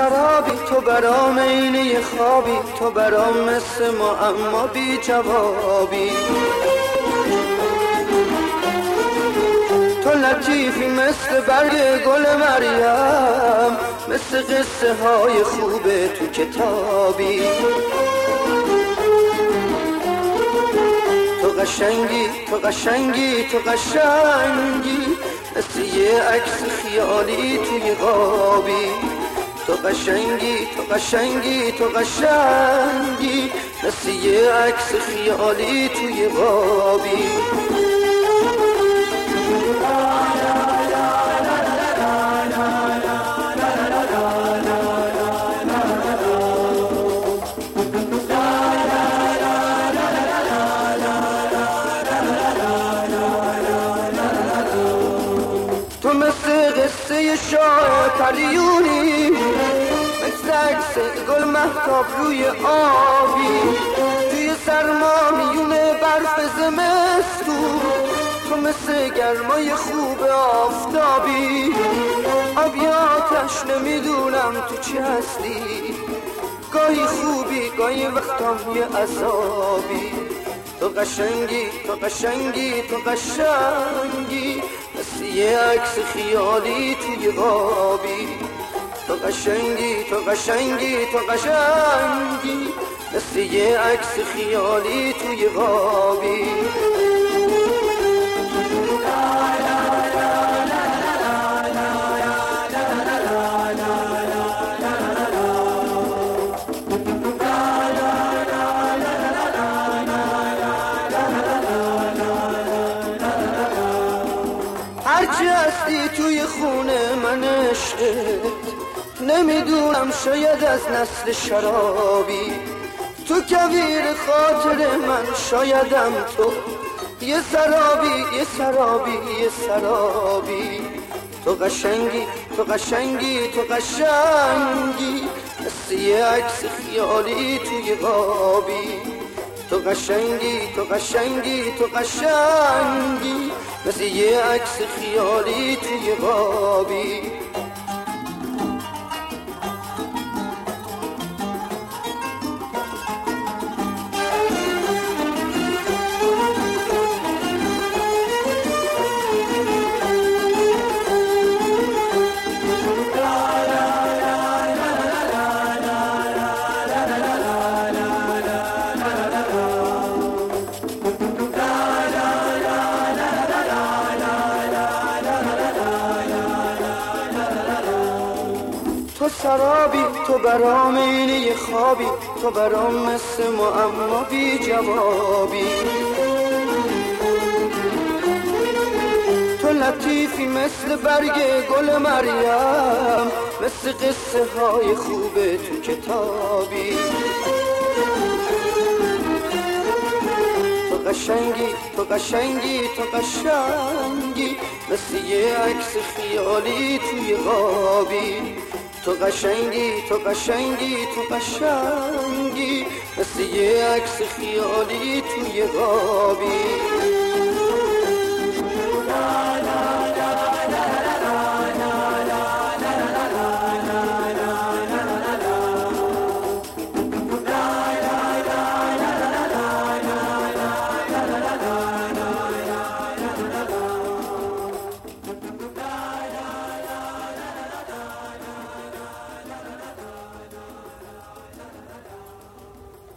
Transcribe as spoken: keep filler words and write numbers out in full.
سرابی، تو برام عینه خوابی، تو برام مثل معما بی جوابی. تو لطیفی مثل برگ گل مریم، مثل قصه های خوبه تو کتابی. تو قشنگی، تو قشنگی، تو قشنگی، مثل یه عکس خیالی توی غابی. تو قشنگی، تو قشنگی، تو قشنگی، مثل یه عکس خیالی توی غابی. تو مثل قصه شاه پریونی، مثل عکس گل مهتاب روی آبی. توی سرما میونه برف زمستون، تو مثل گرمای خوب آفتابی. آبی آتش نمیدونم تو چی هستی، گاهی خوبی گاهی وقتام یه عذابی. تو قشنگی، تو قشنگی، تو قشنگی، مثل یه عکس خیالی توی غابی. تو قشنگی، تو قشنگی، تو قشنگی، مثل یه عکس خیالی توی غابی. هرچی هستی توی خونه من عشقت، نمیدونم شاید از نسل شرابی. تو کویر خاطر من شایدم تو، یه سرابی، یه سرابی، یه سرابی. تو قشنگی، تو قشنگی، تو قشنگی، مثل یه عکس خیالی توی غابی. تو قشنگی، تو قشنگی، تو قشنگی، مثل یه عکس خیالی توی غابی. تو سرابی، تو برام عینه خوابی، تو برام مثل معما بی جوابی. تو لطیفی مثل برگ گل مریم، مثل قصه های خوبه تو کتابی. تو قشنگی، تو قشنگی، تو قشنگی، مثل یه عکس خیالی توی غابی. تو قشنگی، تو قشنگی، تو قشنگی، مثل یه عکس خیالی توی غابی.